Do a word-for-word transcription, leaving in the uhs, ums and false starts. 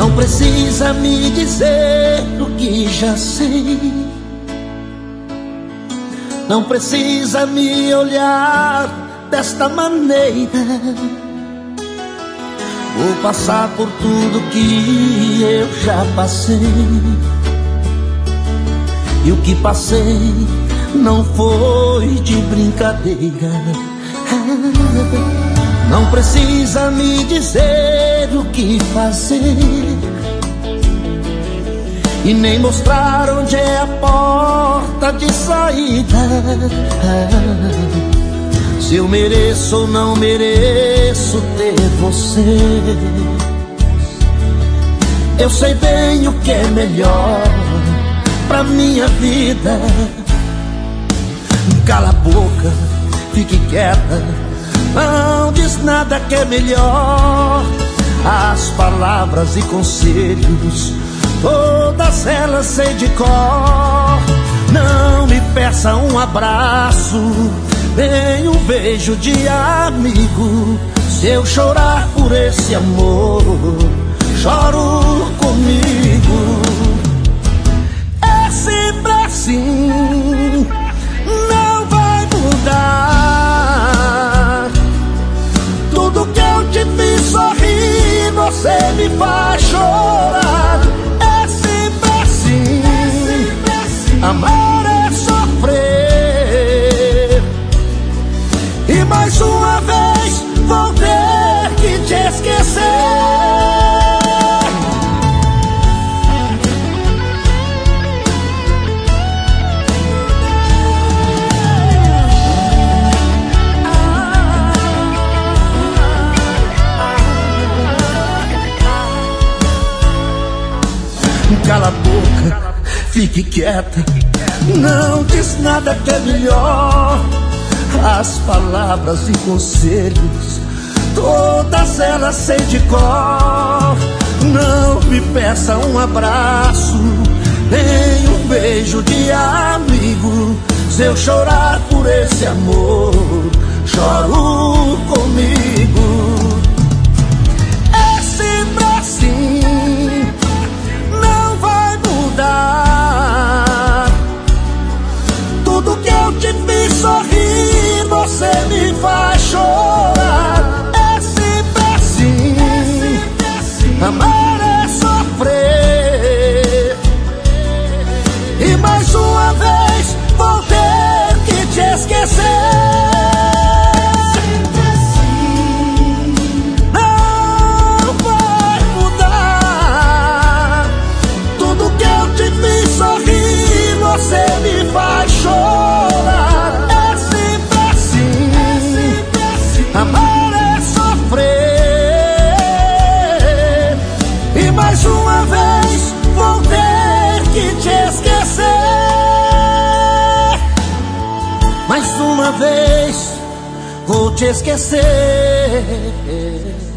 Não precisa me dizer o que já sei, não precisa me olhar desta maneira. Vou passar por tudo que eu já passei, e o que passei não foi de brincadeira. Não precisa me dizer o que fazer, e nem mostrar onde é a porta de saída. Se eu mereço ou não mereço ter você, eu sei bem o que é melhor pra minha vida. Cala a boca, fique quieta, não diz nada que é melhor. As palavras e conselhos, todas elas sei de cor. Não me peça um abraço, nem um beijo de amigo. Se eu chorar por esse amor, choro comigo. É sempre assim, não vai mudar. Tudo que eu te fiz sorrir, você me faz chorar. É sempre assim, amar é sofrer. E mais uma vez vou ter que te esquecer. Cala a boca, fique quieta, não diz nada que é melhor. As palavras e conselhos, todas elas sei de cor. Não me peça um abraço, nem um beijo de amigo. Se eu chorar por esse amor, choro comigo. É sempre assim, não vai mudar. Tudo que eu te fiz sorrir, você me faz chorar. É sempre assim, amar é sofrer. E mais uma vez vou ter que te esquecer. Não vai mudar. Tudo que eu te fiz sorrir, você me faz chorar. É sempre assim, amar é sofrer. E mais uma vez vou ter que te esquecer. Mais uma vez vou te esquecer.